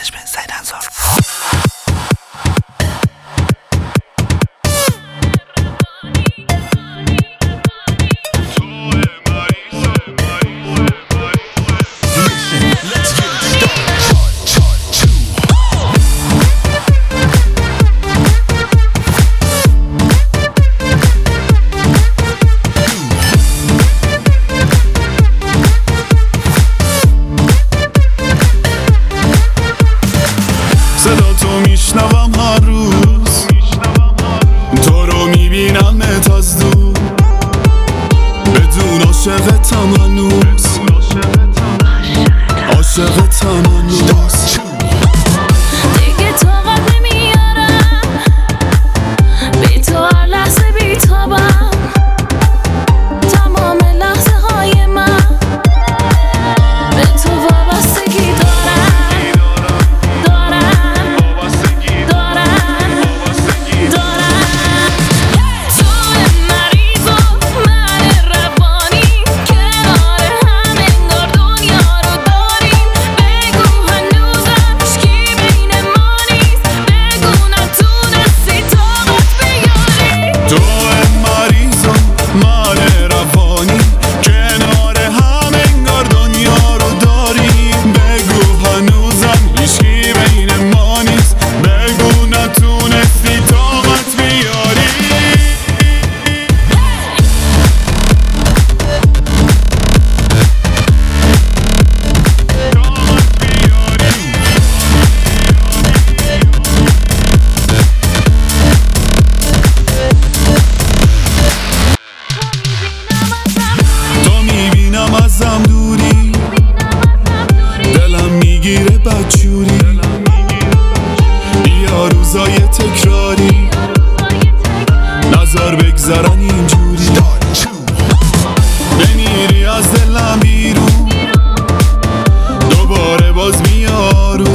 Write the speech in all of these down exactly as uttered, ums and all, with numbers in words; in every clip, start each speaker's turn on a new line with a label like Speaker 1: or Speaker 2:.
Speaker 1: management Saydan Zor.
Speaker 2: صدا تو میشنوم هر روز، تو رو میبینمت از دور، بدون عاشقتم هنوز، عاشقتم هنوز.
Speaker 3: دیگه طاقت نمیارم، بی تو هر لحظه بیتابم، تمام لحظه های من به تو وابستگی دارم. ازم دوری، دلم میگیره بدجوری، بیا روزای تکراری نظر بگذرن اینجوری، بمیری از دلم بیرون دوباره باز میارو،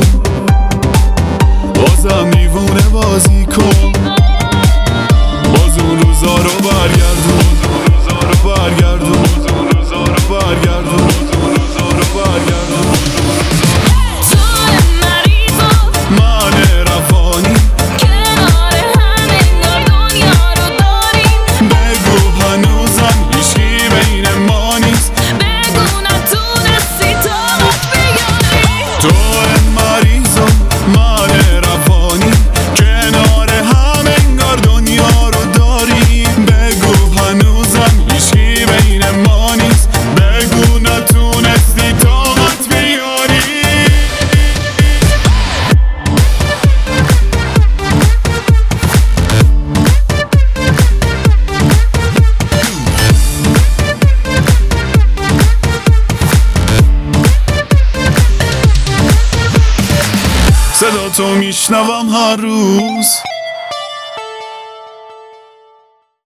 Speaker 3: بازم دیوونه بازی کن، باز اون روزا رو برگردون، برگردون برگردون برگردون. تو مریض و
Speaker 2: من روانی،
Speaker 3: کنار هم انگار دنیا رو داریم،
Speaker 2: بگو هنوزم هیچکی بین ما نیست،
Speaker 3: بگو نتونستی طاقت بیاری.
Speaker 2: تو مریض و من روانی، کنار هم انگار دنیا رو داریم، بگو هنوزم هیچکی بین ما نیست، بگو نتونستی طاقت بیاری. صدا تو میشنوم هر روز،